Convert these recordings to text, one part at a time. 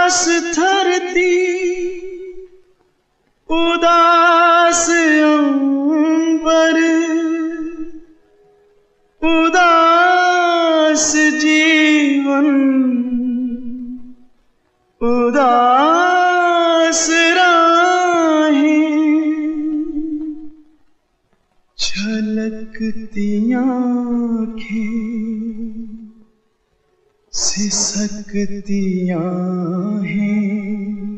उदास धरती, उदास अंबर, उदास जीवन, उदास राहें, छलकती आँखें, सिसकती आहें,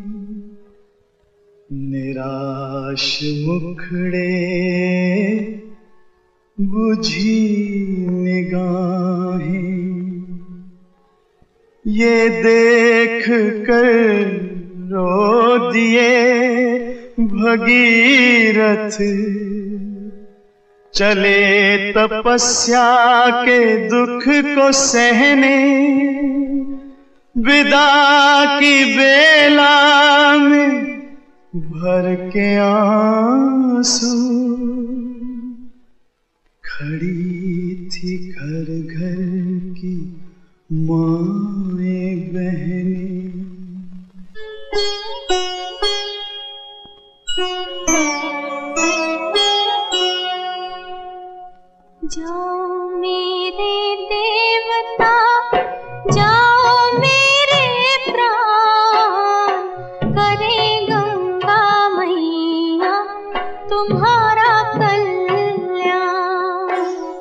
निराश मुखड़े, बुझी निगाहें, ये देख कर रो दिए भगीरथ, चले तपस्या के दुख को सहने, विदा की बेला में भर के आंसू, खड़ी थी घर घर की माएं बहनें। जाओ मेरे देवता, जाओ मेरे प्राण, करे गंगा मैया तुम्हारा कल्याण।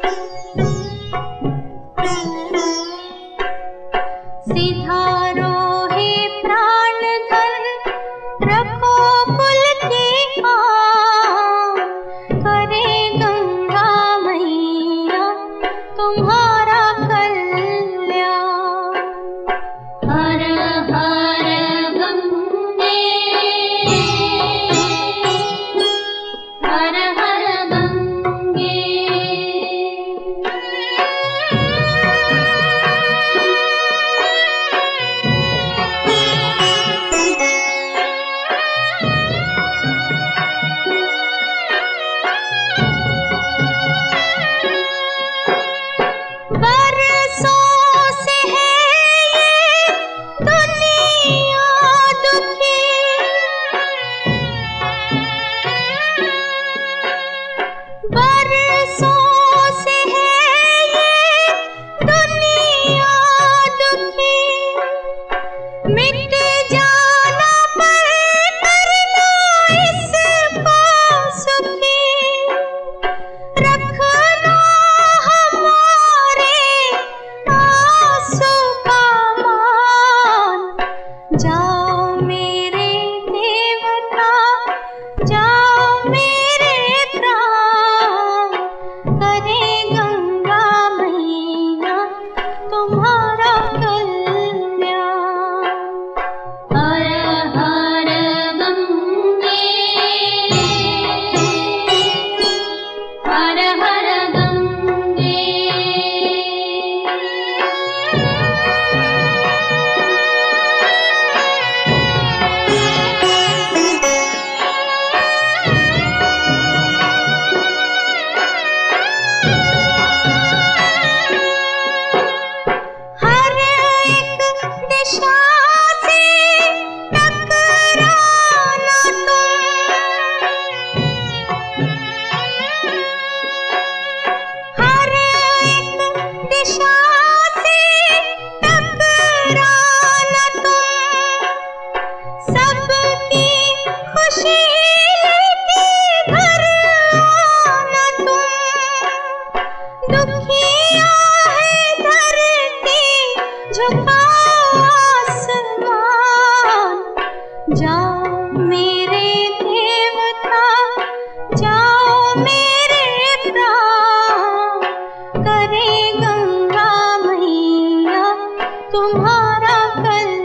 सिधारो हे प्राण धन, रखो कुल की आन, करे गंगा मैया तुम्हारा कल्याण। हर हर गंगे, हर हर गंगे। तुम्हारा कल